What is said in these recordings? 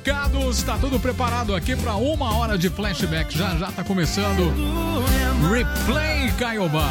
tocados, está tudo preparado aqui para 1 hora de flashback. Já está começando Replay Caiobá.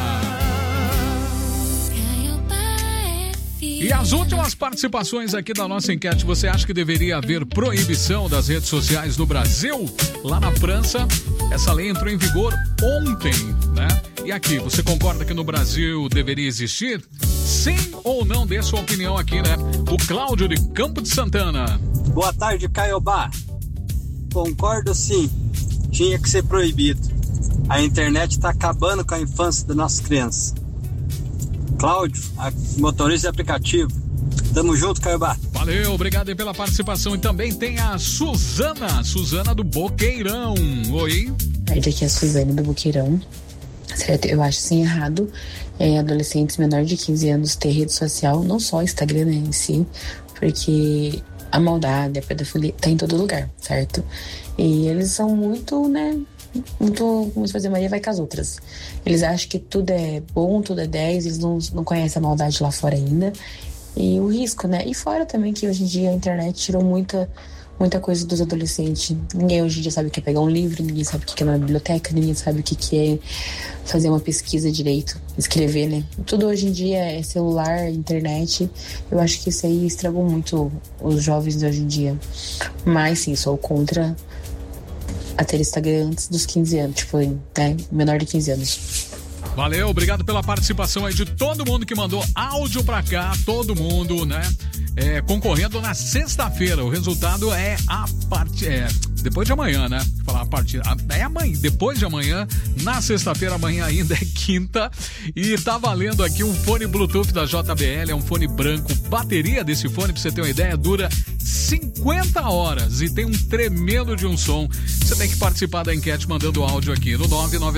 E as últimas participações aqui da nossa enquete. Você acha que deveria haver proibição das redes sociais no Brasil? Lá na França, essa lei entrou em vigor ontem, né? E aqui, você concorda que no Brasil deveria existir? Sim ou não? Dê sua opinião aqui, né? O Cláudio de Campo de Santana. Boa tarde, Caiobá. Concordo sim. Tinha que ser proibido. A internet está acabando com a infância das nossas crianças. Cláudio, motorista de aplicativo. Tamo junto, Caiobá. Valeu, obrigado aí pela participação. E também tem a Suzana do Boqueirão. Oi. Aqui é a Suzana do Boqueirão. Certo, eu acho sim errado adolescentes menores de 15 anos ter rede social, não só Instagram, né, em si, porque a maldade, a pedofilia tá em todo lugar, certo? E eles são muito, né, como se fazer Maria vai com as outras. Eles acham que tudo é bom, tudo é 10, eles não conhecem a maldade lá fora ainda. E o risco, né? E fora também que hoje em dia a internet tirou muita coisa dos adolescentes. Ninguém hoje em dia sabe o que é pegar um livro, ninguém sabe o que é na biblioteca, ninguém sabe o que é fazer uma pesquisa direito, escrever, né? Tudo hoje em dia é celular, internet. Eu acho que isso aí estragou muito os jovens de hoje em dia. Mas sim, sou contra a ter Instagram antes dos 15 anos, tipo, né? Menor de 15 anos. Valeu, obrigado pela participação aí de todo mundo que mandou áudio pra cá, todo mundo, né? Concorrendo na sexta-feira. O resultado é depois de amanhã, né? Falar a partir. É amanhã, depois de amanhã, na sexta-feira, amanhã ainda é quinta. E tá valendo aqui um fone Bluetooth da JBL, é um fone branco. Bateria desse fone, pra você ter uma ideia, dura 50 horas e tem um tremendo de um som. Você tem que participar da enquete mandando áudio aqui no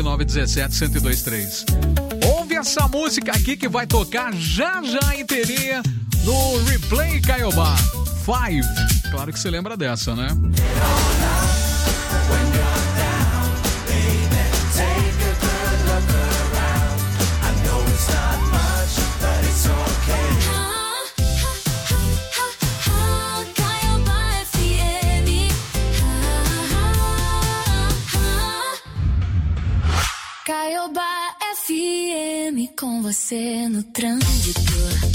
99917-1023. Ouve essa música aqui que vai tocar já inteirinha no Replay Caiobá. 5. Claro que você lembra dessa, né? Caiobá FM, com você no trânsito.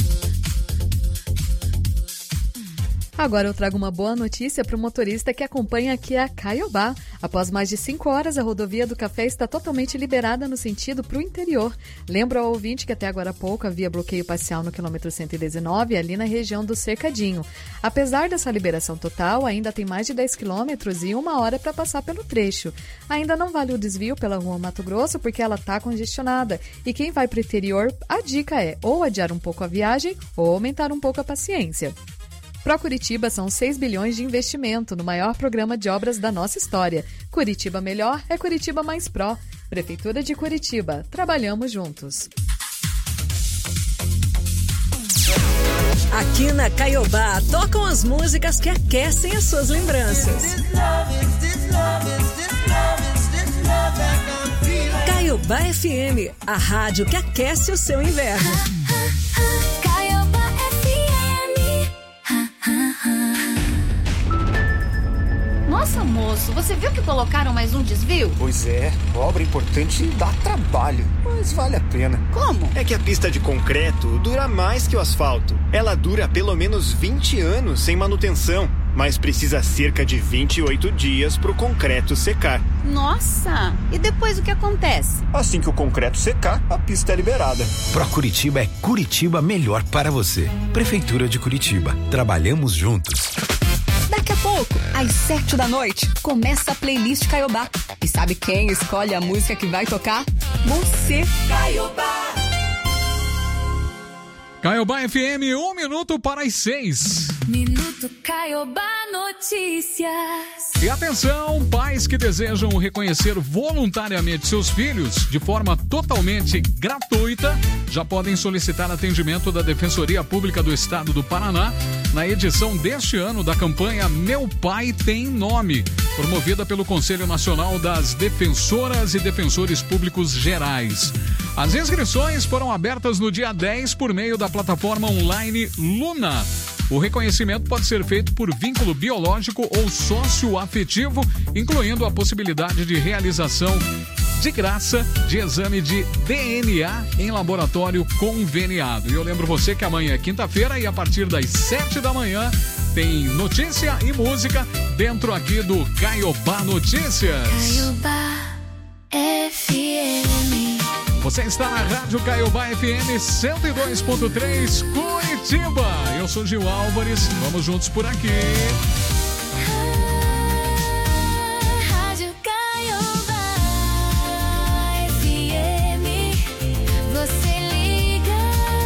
Agora eu trago uma boa notícia para o motorista que acompanha aqui a Caiobá. Após mais de 5 horas, a rodovia do Café está totalmente liberada no sentido para o interior. Lembro ao ouvinte que até agora há pouco havia bloqueio parcial no quilômetro 119, ali na região do Cercadinho. Apesar dessa liberação total, ainda tem mais de 10 quilômetros e 1 hora para passar pelo trecho. Ainda não vale o desvio pela rua Mato Grosso porque ela está congestionada. E quem vai para o interior, a dica é ou adiar um pouco a viagem ou aumentar um pouco a paciência. Pro Curitiba são 6 bilhões de investimento no maior programa de obras da nossa história. Curitiba Melhor é Curitiba Mais Pró. Prefeitura de Curitiba. Trabalhamos juntos. Aqui na Caiobá tocam as músicas que aquecem as suas lembranças. Caiobá FM, a rádio que aquece o seu inverno. Nossa, moço, você viu que colocaram mais um desvio? Pois é, obra importante dá trabalho, mas vale a pena. Como? É que a pista de concreto dura mais que o asfalto. Ela dura pelo menos 20 anos sem manutenção, mas precisa cerca de 28 dias para o concreto secar. Nossa! E depois o que acontece? Assim que o concreto secar, a pista é liberada. Pro Curitiba é Curitiba melhor para você. Prefeitura de Curitiba. Trabalhamos juntos. Daqui a pouco, às 7 da noite, começa a playlist Caiobá. E sabe quem escolhe a música que vai tocar? Você. Caiobá. Caiobá FM, 1 minuto para as 6. Minuto Caiobá Notícias. E atenção, pais que desejam reconhecer voluntariamente seus filhos de forma totalmente gratuita, já podem solicitar atendimento da Defensoria Pública do Estado do Paraná na edição deste ano da campanha Meu Pai Tem Nome, promovida pelo Conselho Nacional das Defensoras e Defensores Públicos Gerais. As inscrições foram abertas no dia 10 por meio da plataforma online Luna. O reconhecimento pode ser feito por vínculo biológico ou socioafetivo, incluindo a possibilidade de realização de graça de exame de DNA em laboratório conveniado. E eu lembro você que amanhã é quinta-feira e a partir das 7 da manhã tem notícia e música dentro aqui do Caiobá Notícias. Caiobá FM. Você está na Rádio Caiobá FM 102.3 Curitiba. Eu sou Gil Álvares, vamos juntos por aqui. Rádio Caiobá FM. Você liga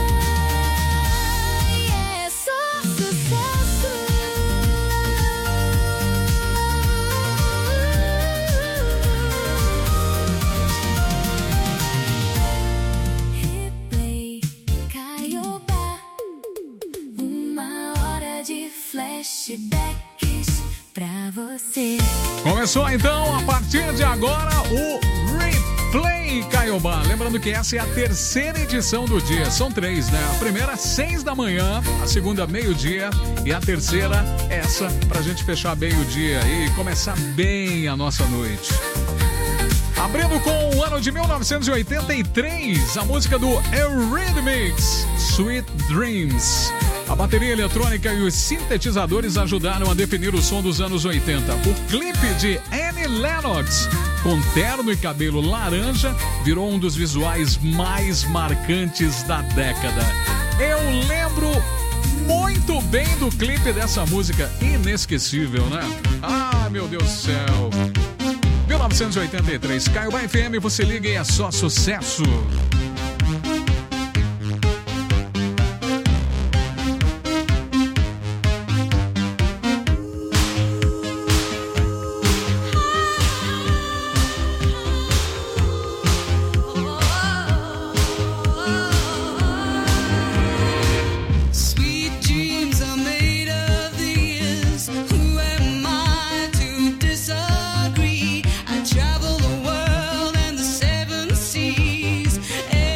e é só sucesso. Replay Caiobá. Uma hora de flashbacks pra você. Começou então, a partir de agora, o Replay Caiobá. Lembrando que essa é a terceira edição do dia. São 3, né? A primeira, 6 da manhã, a segunda, meio-dia e a terceira, essa, pra gente fechar bem o dia e começar bem a nossa noite. Abrindo com o ano de 1983, a música do Eurythmics, Sweet Dreams. A bateria eletrônica e os sintetizadores ajudaram a definir o som dos anos 80. O clipe de Annie Lennox, com terno e cabelo laranja, virou um dos visuais mais marcantes da década. Eu lembro muito bem do clipe dessa música, inesquecível, né? Ah, meu Deus do céu. 1983, Caiobá FM, você liga e é só sucesso. Travel the world and the 7 seas.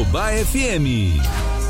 Caiobá FM.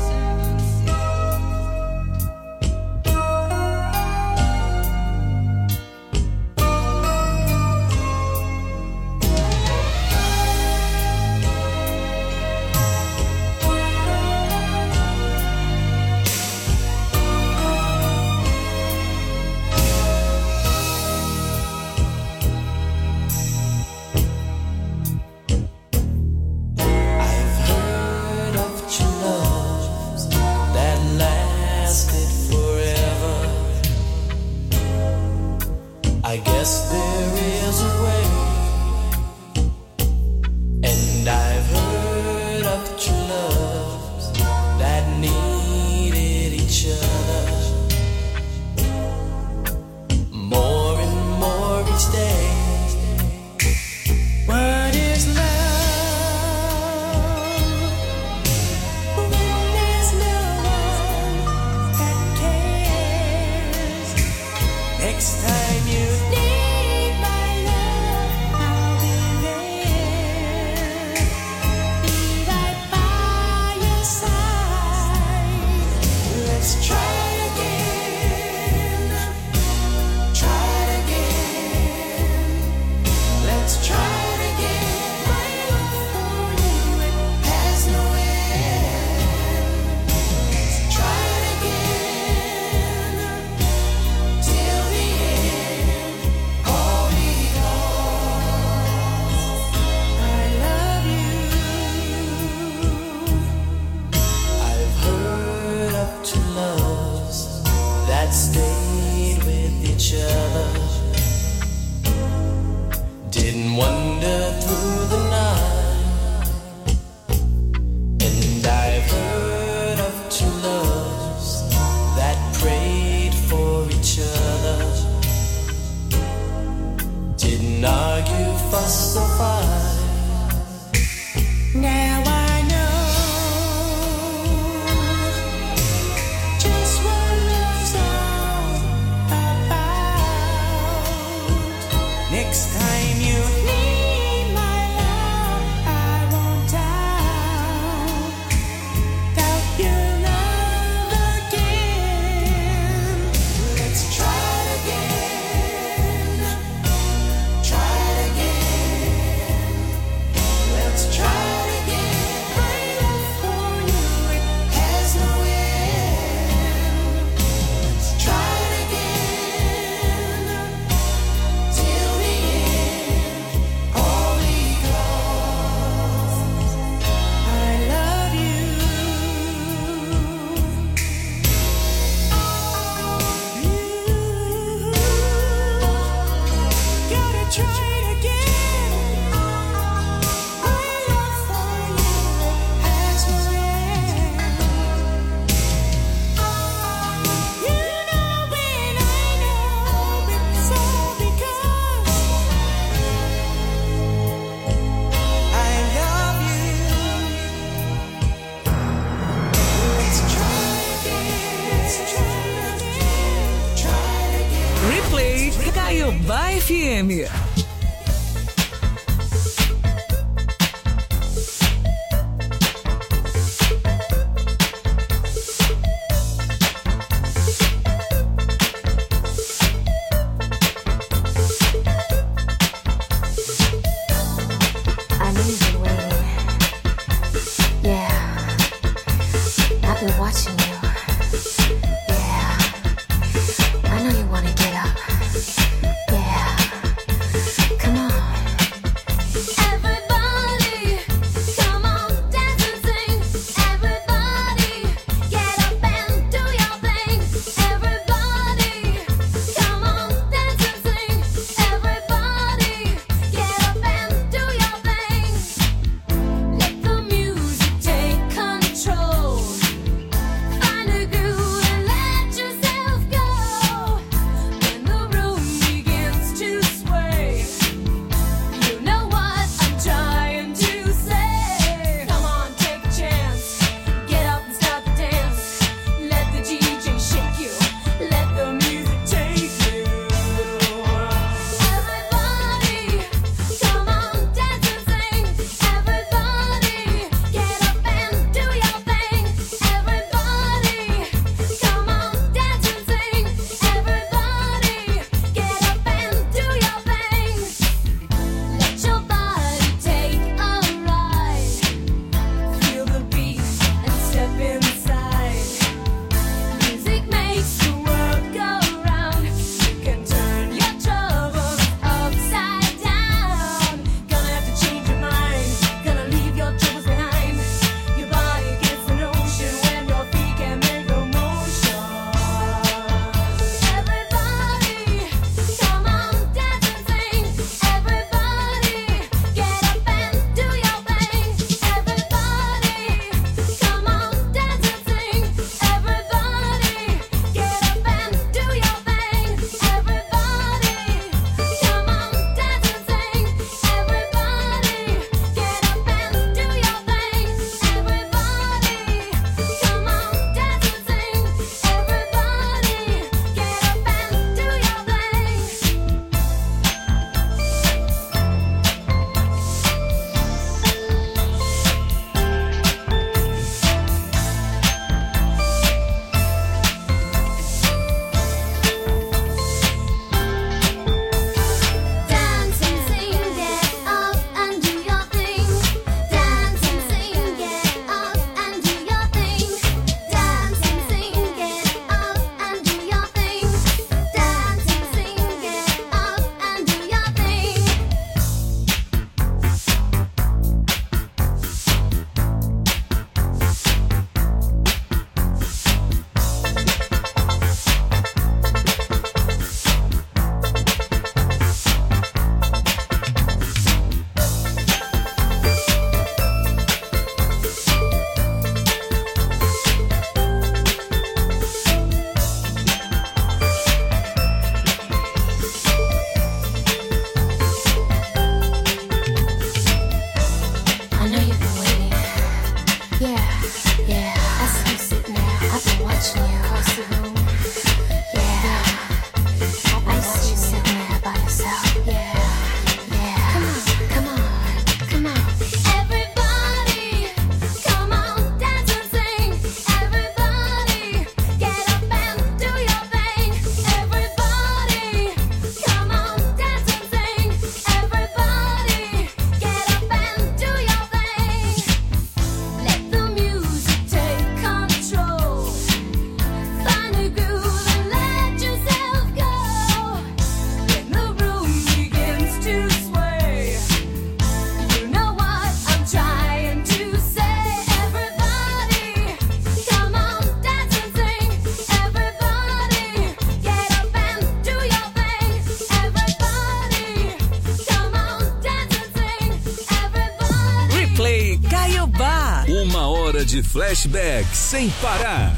Caiobá FM. hora de flashback sem parar.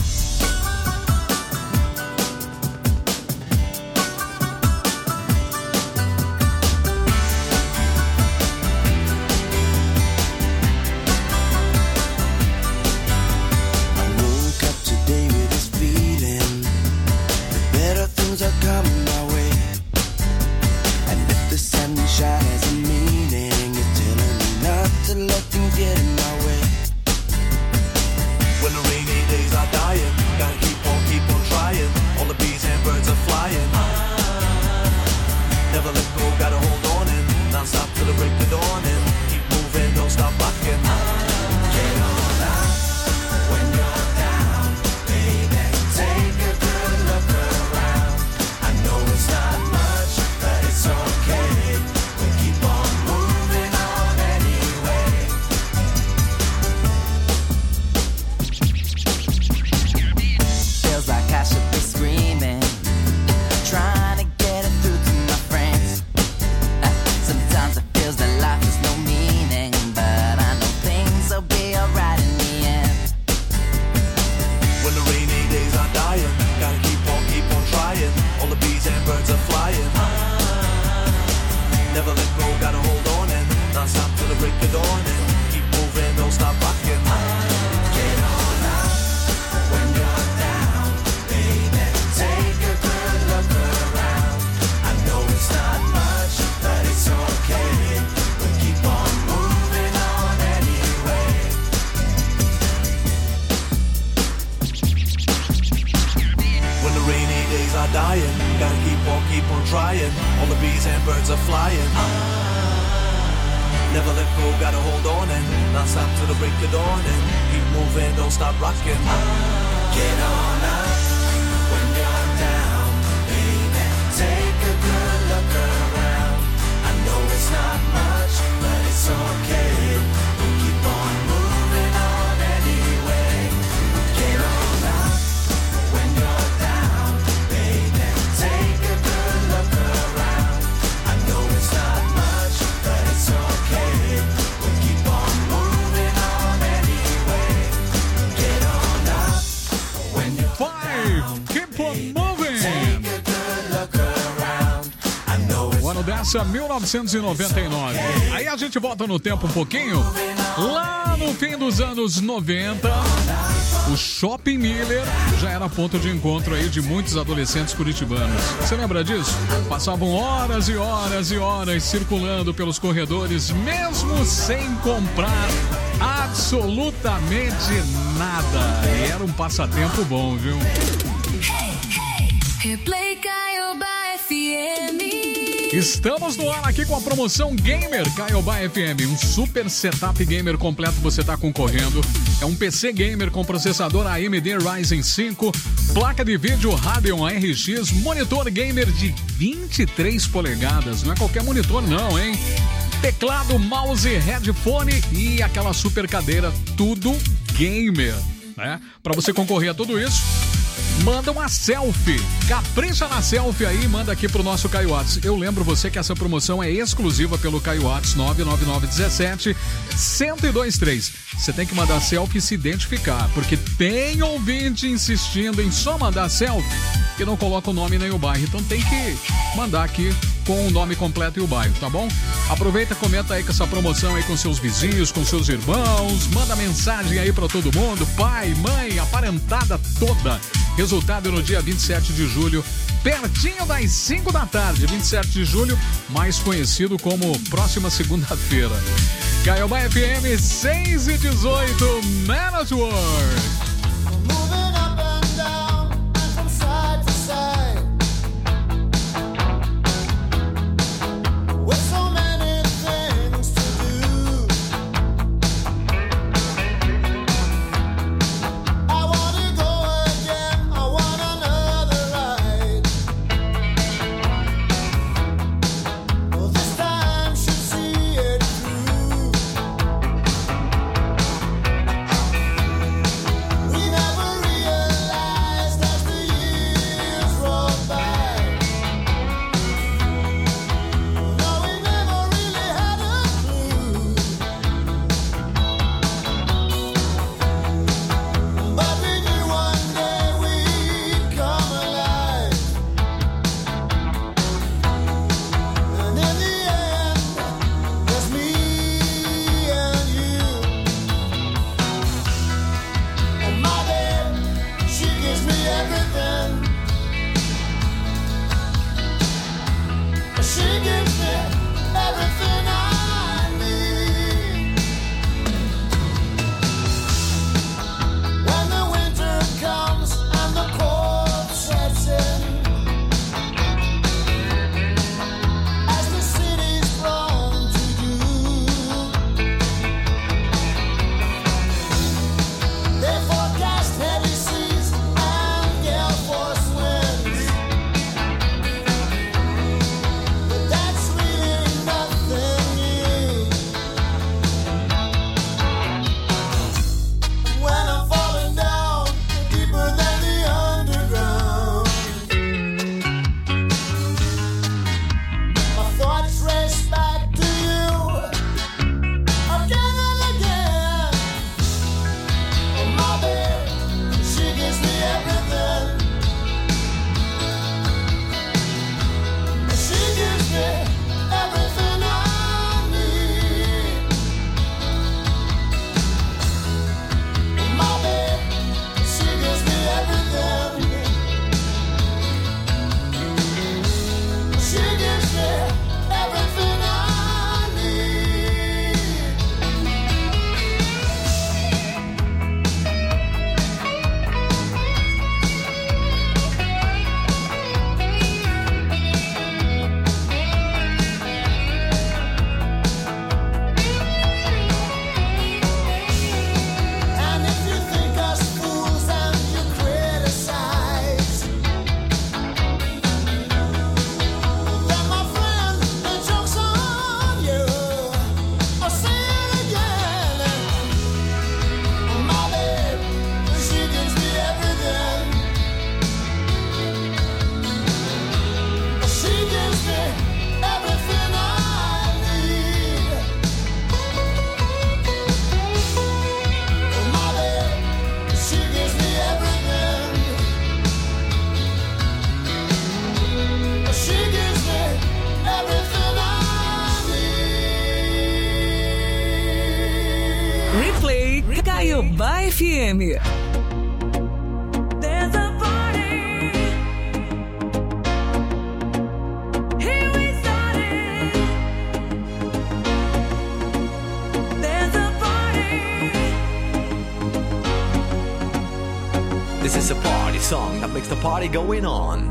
Dessa 1999. Aí a gente volta no tempo um pouquinho. Lá no fim dos anos 90, o Shopping Miller já era ponto de encontro aí de muitos adolescentes curitibanos. Você lembra disso? Passavam horas e horas e horas circulando pelos corredores, mesmo sem comprar absolutamente nada. E era um passatempo bom, viu? Replay Caiobá FM. Estamos no ar aqui com a promoção Gamer Caiobá FM. Um super setup gamer completo você está concorrendo. É um PC gamer com processador AMD Ryzen 5, placa de vídeo Radeon RX, monitor gamer de 23 polegadas. Não é qualquer monitor não, hein? Teclado, mouse, headphone e aquela super cadeira, tudo gamer, né? Para você concorrer a tudo isso, manda uma selfie, capricha na selfie aí e manda aqui pro nosso Caio Whats. Eu lembro você que essa promoção é exclusiva pelo Caio Whats 99917-1023. Você tem que mandar selfie e se identificar, porque tem ouvinte insistindo em só mandar selfie e não coloca o nome nem o bairro. Então tem que mandar aqui com o nome completo e o bairro, tá bom? Aproveita, comenta aí com essa promoção aí com seus vizinhos, com seus irmãos, manda mensagem aí pra todo mundo, pai, mãe, a parentada toda. Resultado no dia 27 de julho, pertinho das 5 da tarde, 27 de julho, mais conhecido como próxima segunda-feira. Caiobá FM 6:18, Man at Work. Caiobá FM. This is a party song that makes the party going on.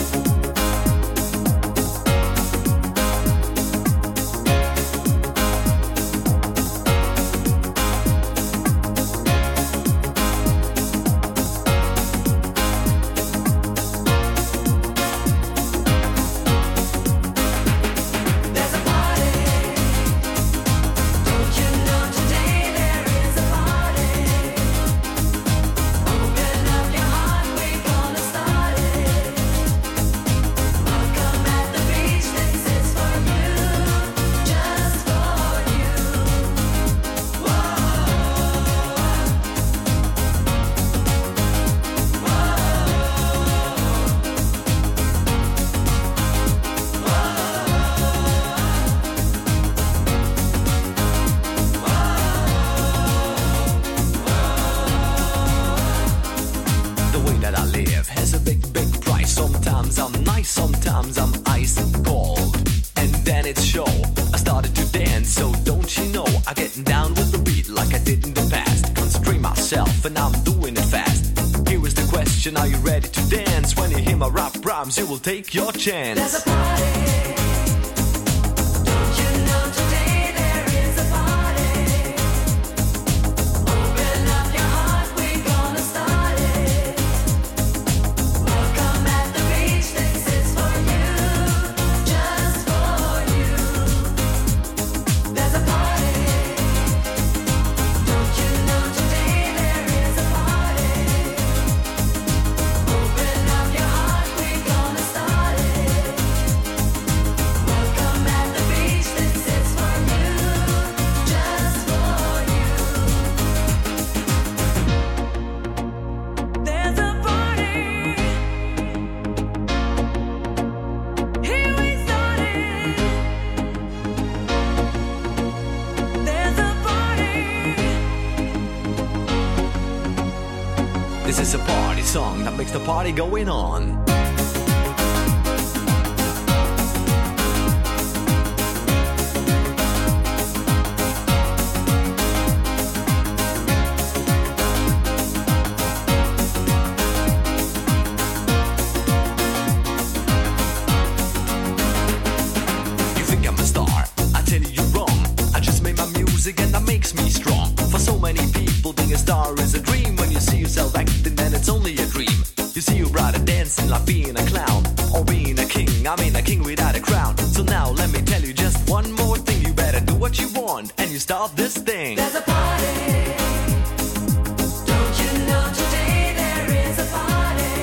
Are you ready to dance? When you hear my rap rhymes, you will take your chance. There's a party. Don't you know today there is a party? Open up your heart, we're gonna start it. Welcome at the beach, this is for you, just for you. There's a party. Don't you know today there is a party? This is a party song that makes the party going on. clown or being a king. I mean a king without a crown. So now let me tell you just one more thing. You better do what you want and you start this thing. There's a party. Don't you know today there is a party?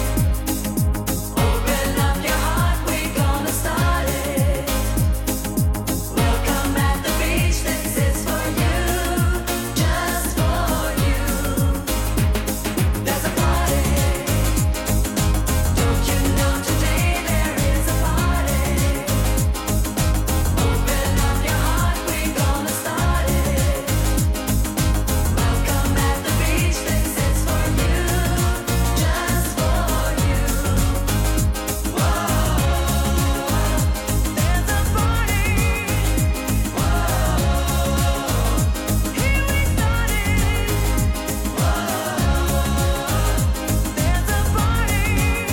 Open up your heart, we're gonna start it. Welcome at the beach, this is for you, just for you. There's a party. Don't you know today there is a party? Open up your heart, we're gonna start it. Welcome at the beach, this is for you, just for you. Whoa, there's a party. Whoa, here we started. Whoa, there's a party.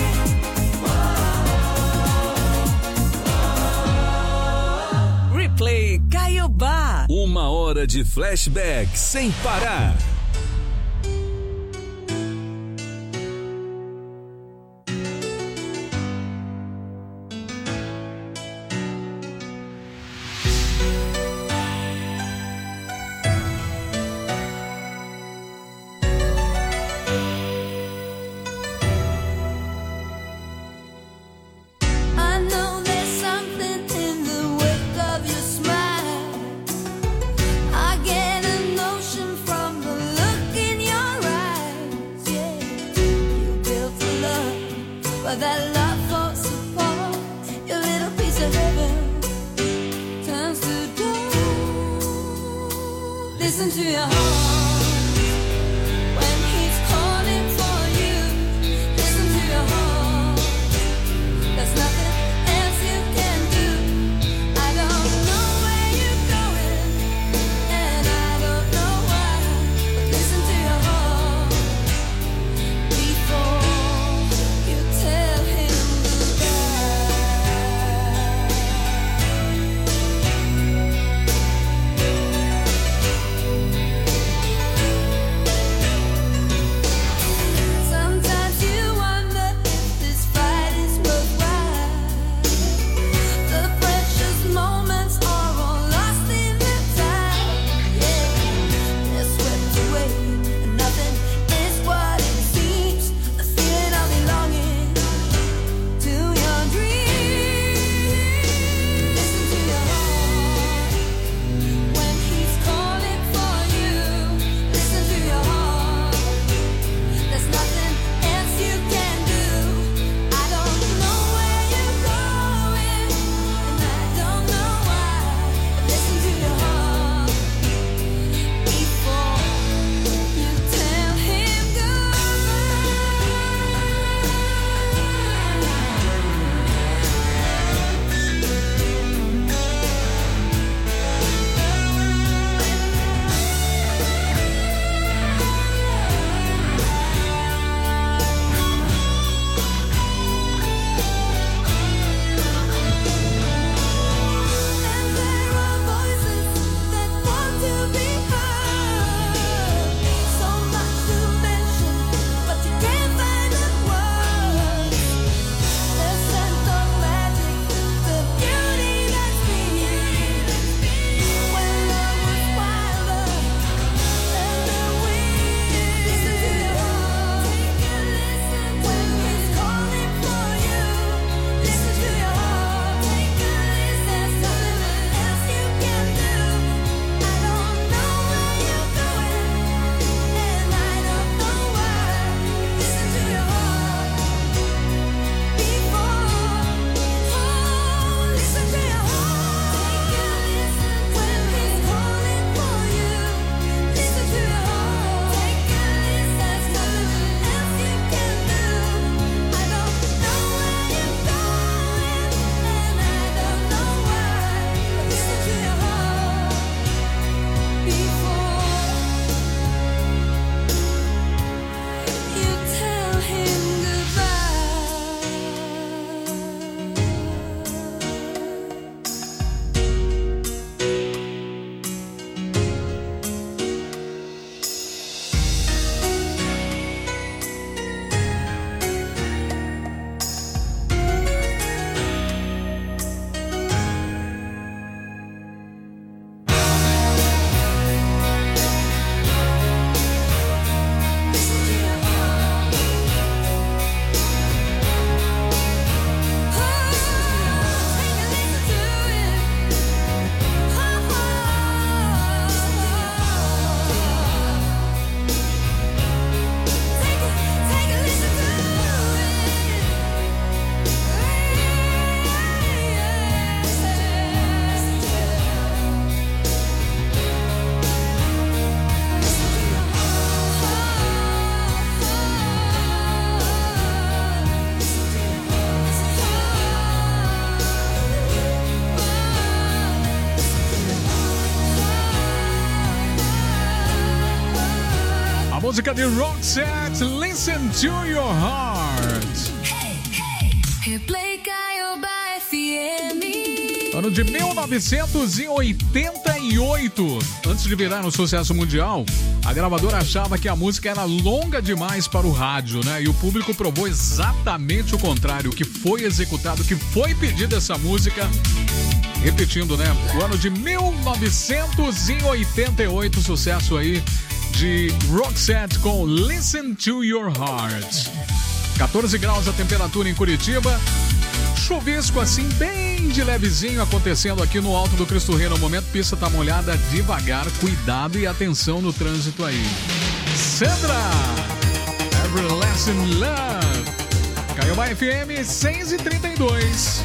Replay Caiobá. 1 hora de flashback sem parar. I know there's something in the wake of your smile. I get a notion from the look in your eyes. Yeah, you built a love, but that love falls apart. Your little piece of heaven turns to dust. Listen to your heart when he's calling for you. Listen to your heart. There's nothing else you can do. I don't know where you're going, and I don't know why. But listen to your heart before you tell him goodbye. música de Roxette, Listen to Your Heart. Replay Caiobá FM. Ano de 1988. Antes de virar um sucesso mundial, a gravadora achava que a música era longa demais para o rádio, né? E o público provou exatamente o contrário, que foi executado, que foi pedida essa música. Repetindo, né? O ano de 1988, sucesso aí de Roxette com Listen to Your Heart. 14 graus a temperatura em Curitiba. Chuvisco assim, bem de levezinho acontecendo aqui no Alto do Cristo Rei. No momento, pista tá molhada devagar. Cuidado e atenção no trânsito aí. Sandra, Everlasting Love. Caiobá FM 6h32.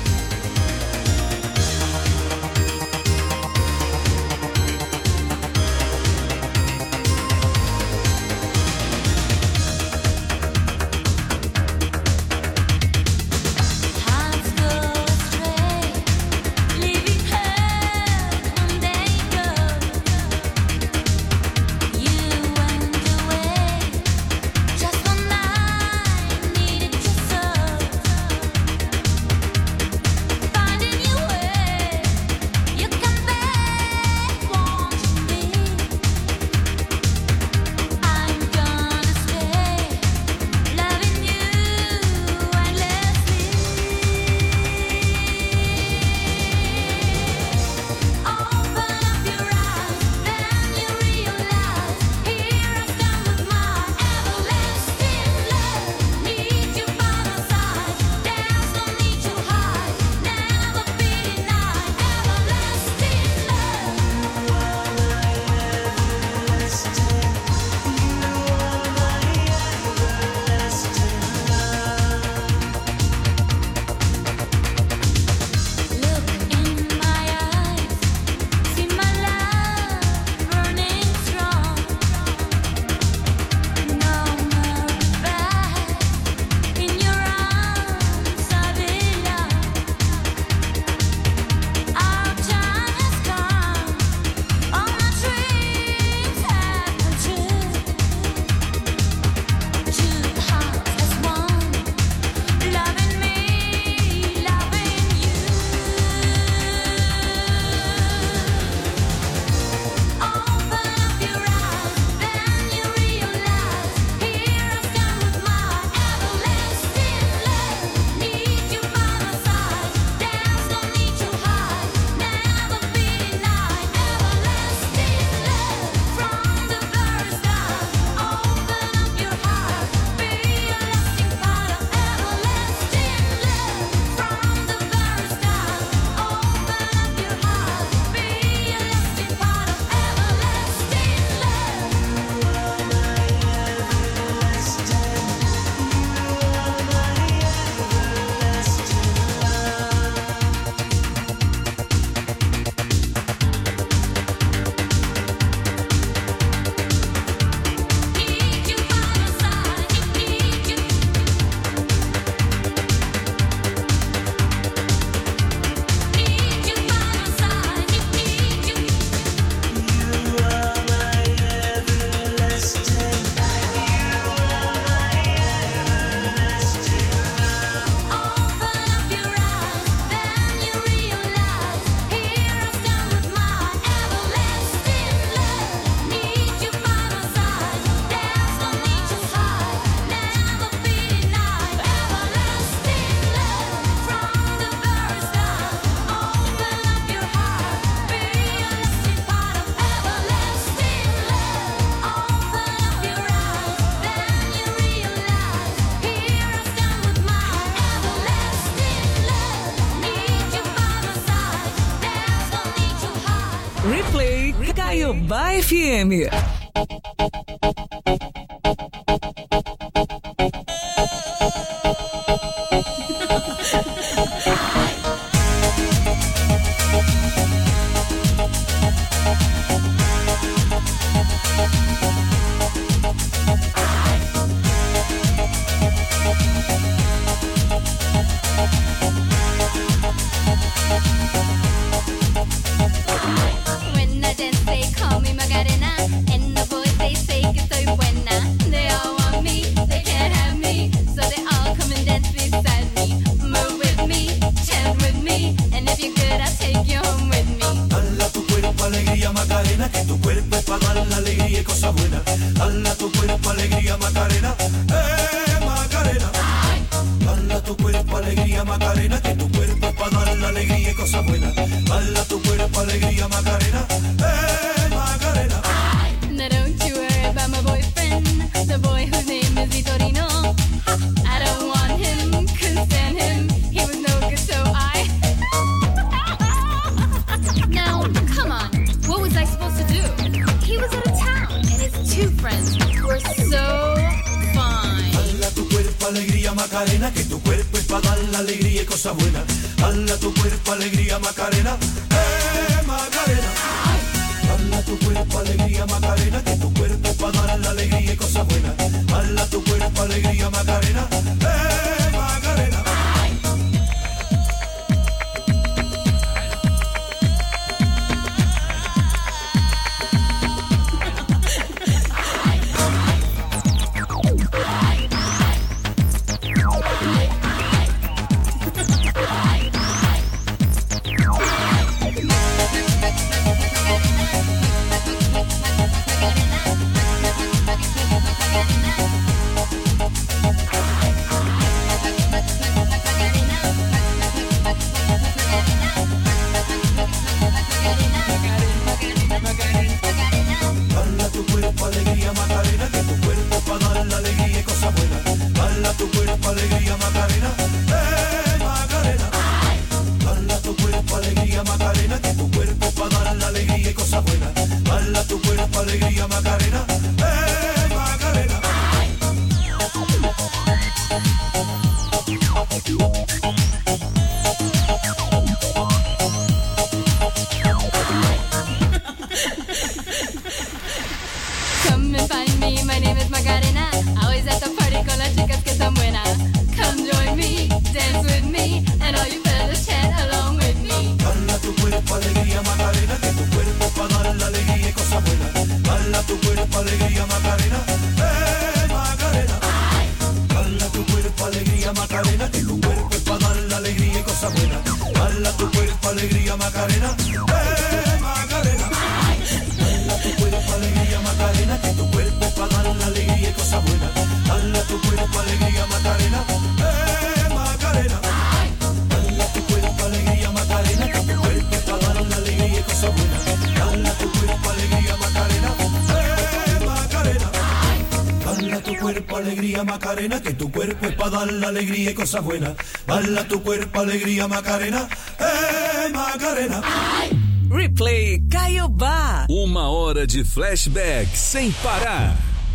Replay Caiobá FM. When I dance, they call me Macarena, and the boys they para dar la alegría y cosas buenas. Dale a tu cuerpo alegría, Macarena. Macarena. Dale a tu cuerpo alegría, Macarena, que tu cuerpo es para dar la alegría y cosas buenas. Dale a tu cuerpo alegría, Macarena. Macarena. Now don't you worry about my boyfriend, the boy whose name is Vitorino. I don't want him, couldn't stand him, he was no good, so I... Now, come on, what was I supposed to do? He was out of town, and his two friends were so fine. Dale a tu cuerpo alegría, Macarena, que tu cuerpo es para dar la alegría y cosas buenas. Dale a tu cuerpo alegría, Macarena. Macarena. Dale a tu cuerpo alegría, Macarena, que tu cuerpo es para dar la alegría y cosas buenas. Dale a tu cuerpo alegría, Macarena. Macarena. Dale a tu cuerpo alegría, Macarena, que tu cuerpo es para dar la alegría y cosas buenas. Dale a tu cuerpo alegría, Macarena. Macarena. Dale a tu cuerpo alegría, Macarena, que tu cuerpo es para dar la alegría y cosas buenas. Dale a tu cuerpo alegría, Macarena. Macarena. Come and find me, my name is Macarena. Always at the party con las chicas que están buenas. Come join me, dance with me, and all you fellas chant along with me. Dale a tu cuerpo alegría, Macarena, que tu cuerpo es para dar la alegría y cosas buenas. Dale a tu cuerpo alegría, Macarena. Macarena. Dale a tu cuerpo alegría, Macarena, que tu cuerpo es para dar la alegría y cosas buenas. Dale a tu cuerpo alegría, Macarena. Macarena. Dale a tu cuerpo alegría, Macarena, que tu cuerpo es para dar la alegría y cosas buenas. Dale a tu cuerpo alegría, Macarena. Macarena. Dale a tu cuerpo alegría, Macarena, que tu cuerpo es para dar la alegría y cosas buenas. Dale a tu cuerpo alegría, Macarena. Macarena. Dale a tu cuerpo alegría, Macarena, que tu cuerpo es para dar la alegría y cosas buenas. Dale a tu cuerpo alegría, Macarena. Macarena. Replay Caiobá. Uma hora de flashback sem parar.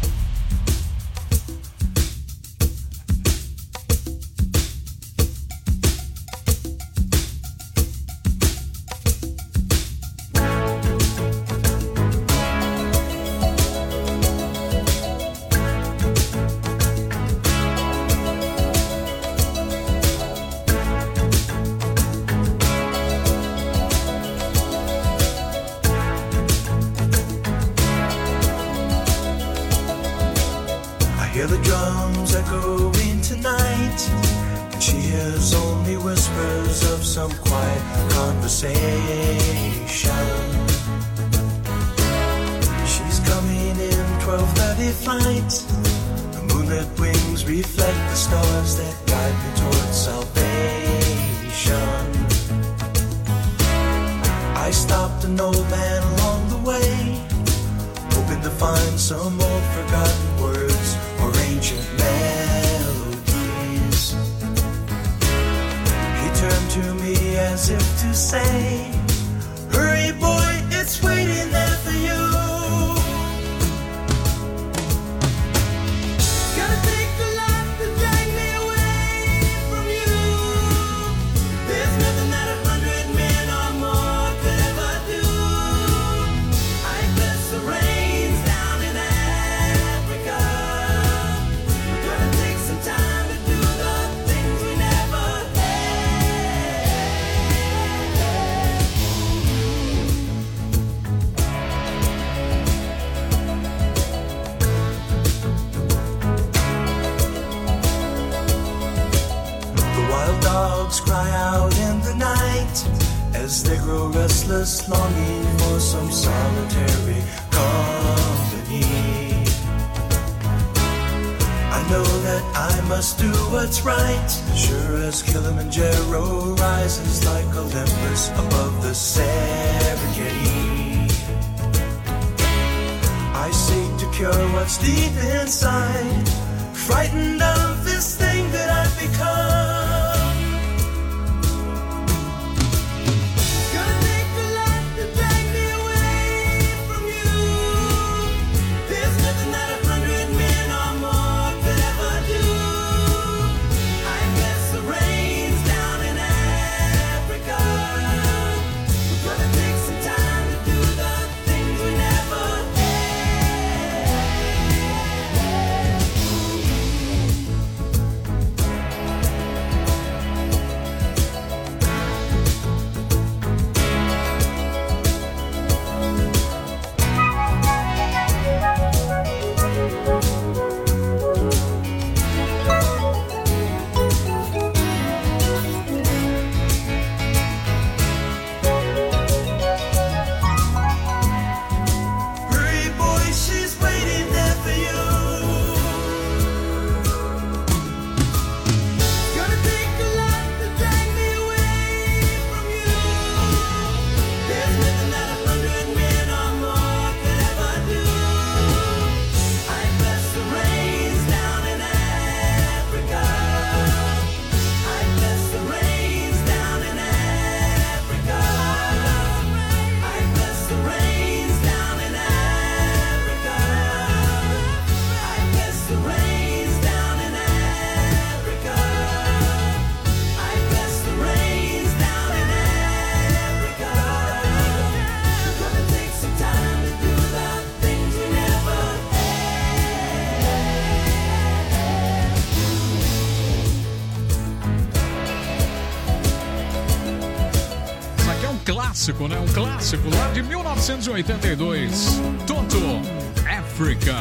Hear the drums echoing tonight, and she hears only whispers of some quiet conversation. She's coming in 12:30 flight. The moonlit wings reflect the stars that guide me towards salvation. I stopped an old man along the way, hoping to find some old forgotten words or ancient melodies. He turned to me as if to say, hurry boy, it's waiting there for you. Gotta take the life to drag me away from you. There's nothing that 100 men or more could ever do. I bless the rains down in Africa. Gotta take some time to do the things we never The wild dogs cry out in the night as they grow restless, longing for some solitary company. I know that I must do what's right, sure as Kilimanjaro rises like Olympus above the Serengeti. I seek to cure what's deep inside, frightened of this thing that I've become. Gonna take a lot to drag me away from you. There's nothing that 100 men or more could ever do. I guess the rain's down in Africa. We're gonna take some time to do the things we never Hurry, boy, she's waiting there for you. Gonna take a lot to drag me away from you. There's nothing that 100 men or more could ever do. I bless the rains down in Africa. I bless the rains down in Africa. I bless the rains down in Africa. I bless the rains down in Africa. I bless the rains down in Africa. We're gonna take some time to do the things we never Isso aqui é um clássico, né? Um clássico lá de 1982. Toto, África.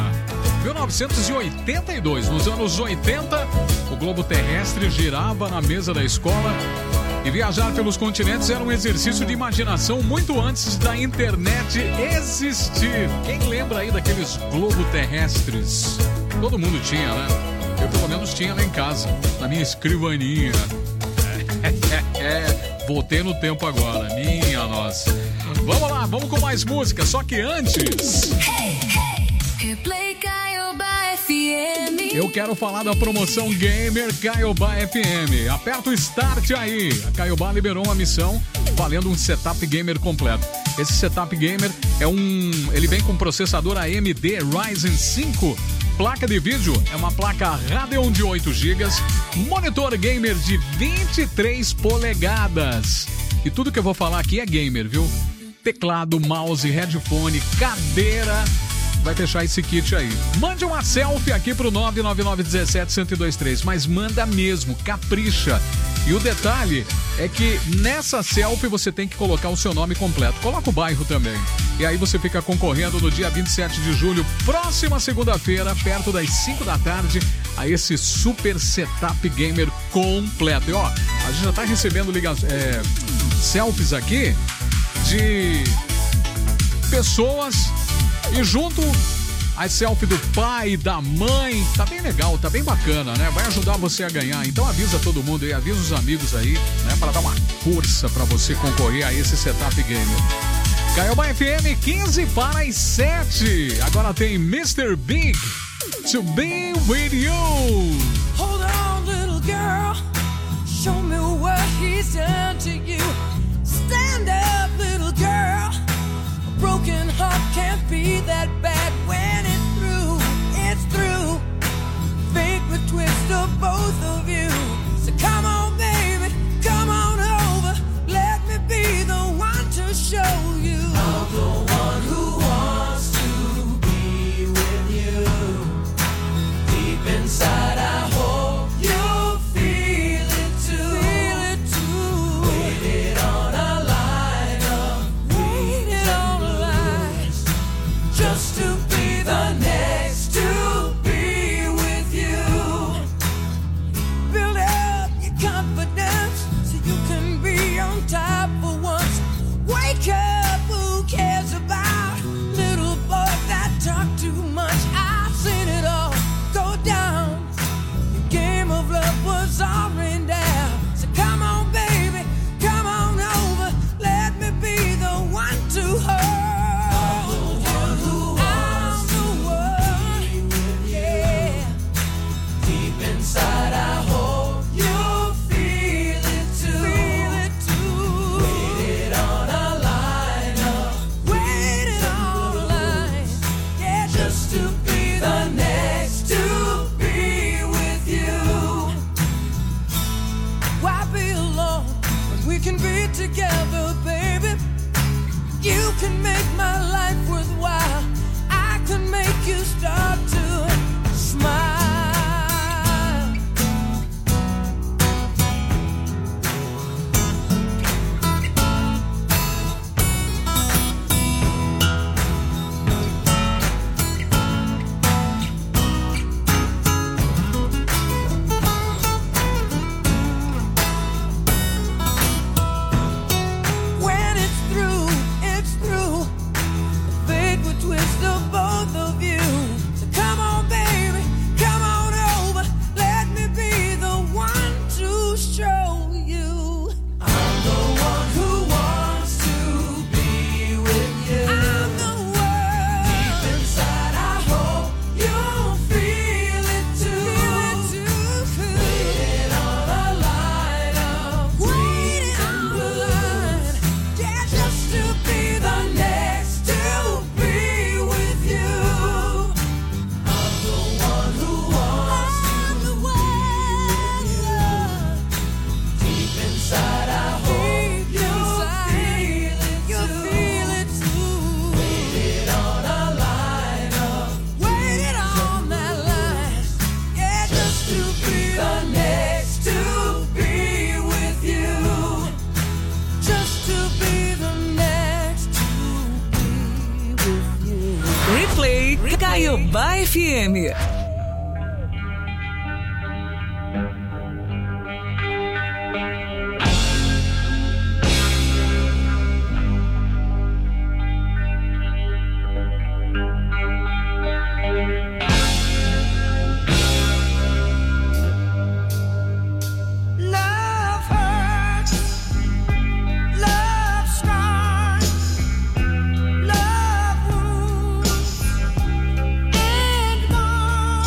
1982, nos anos 80, o globo terrestre girava na mesa da escola e viajar pelos continentes era um exercício de imaginação muito antes da internet existir. Quem lembra aí daqueles globo terrestres? Todo mundo tinha, né? Eu pelo menos tinha lá em casa, na minha escrivaninha. Voltei no tempo agora, minha nossa. Vamos lá, vamos com mais música, só que antes... Replay Caiobá FM. Eu quero falar da promoção Gamer Caiobá FM. Aperta o Start aí. A Caiobá liberou uma missão valendo um setup gamer completo. Esse setup gamer ele vem com processador AMD Ryzen 5, placa de vídeo é uma placa Radeon de 8 GB, monitor gamer de 23 polegadas. E tudo que eu vou falar aqui é gamer, viu? Teclado, mouse, headphone, cadeira. Vai fechar esse kit aí. Mande uma selfie aqui pro 99917-1023, mas manda mesmo, capricha. E o detalhe é que nessa selfie você tem que colocar o seu nome completo. Coloca o bairro também. E aí você fica concorrendo no dia 27 de julho, próxima segunda-feira, perto das 5 da tarde, a esse super setup gamer completo. E ó, a gente já tá recebendo selfies aqui de pessoas e junto as selfies do pai, da mãe. Tá bem legal, tá bem bacana, né? Vai ajudar você a ganhar. Então avisa todo mundo aí, avisa os amigos aí, né? Para dar uma força para você concorrer a esse setup gamer. Caiobá FM 15 para as 7. Agora tem Mr. Big, To Be With You. Hold on, little girl. Show me what he's done to you. Stand up, little girl. A broken heart can't be that bad when it's through. It's through. Fake the twist of both of you. So come on, baby, come on over. Let me be the one to show you. I'm the one who wants to be with you. Deep inside, I hope can be together, baby. You can make my life worthwhile. I can make you start to smile. When it's through, it's through. Fate will twist the both of you. So come on, baby, come on over. Let me be the one to show you. I'm the one who wants to be with you. I'm the one. Deep inside, I hope you'll feel it too. Waiting on a line of green and blue. Yeah, just to be the next to be with you. I'm the one who wants to be with you. Deep inside, I hope you'll feel it too. Waiting on a line of, waiting on that line. Yeah, just to be the next to be with you. Just to be the next to be with you. Replay Caiobá FM. Love hurts, love scars, love wounds, and more.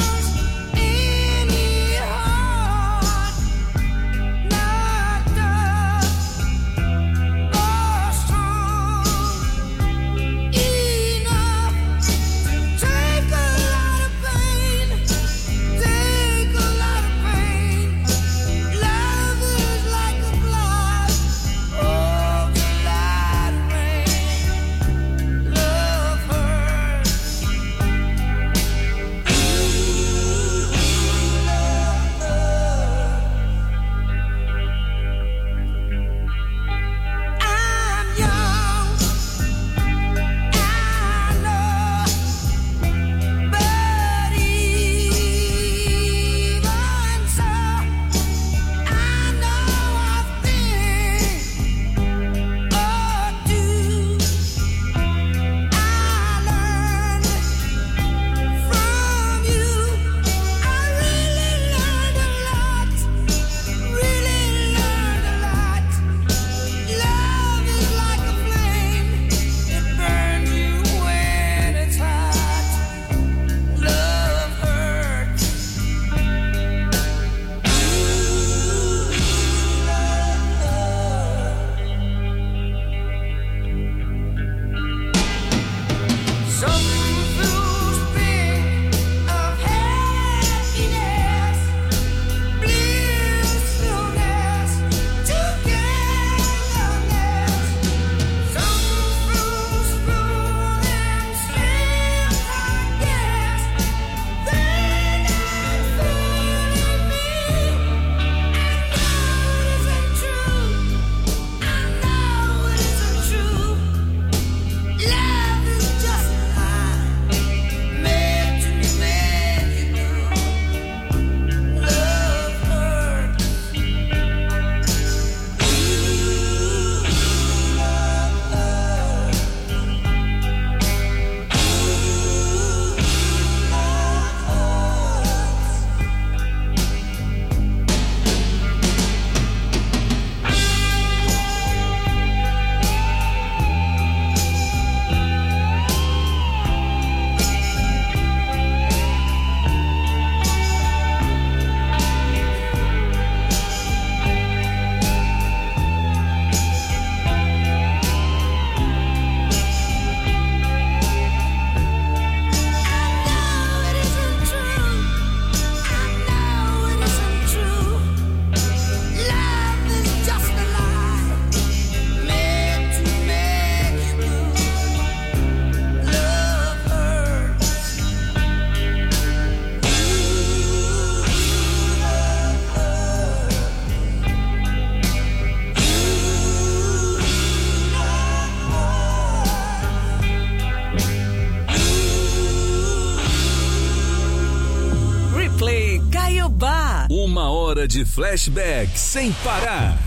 hora de flashback sem parar.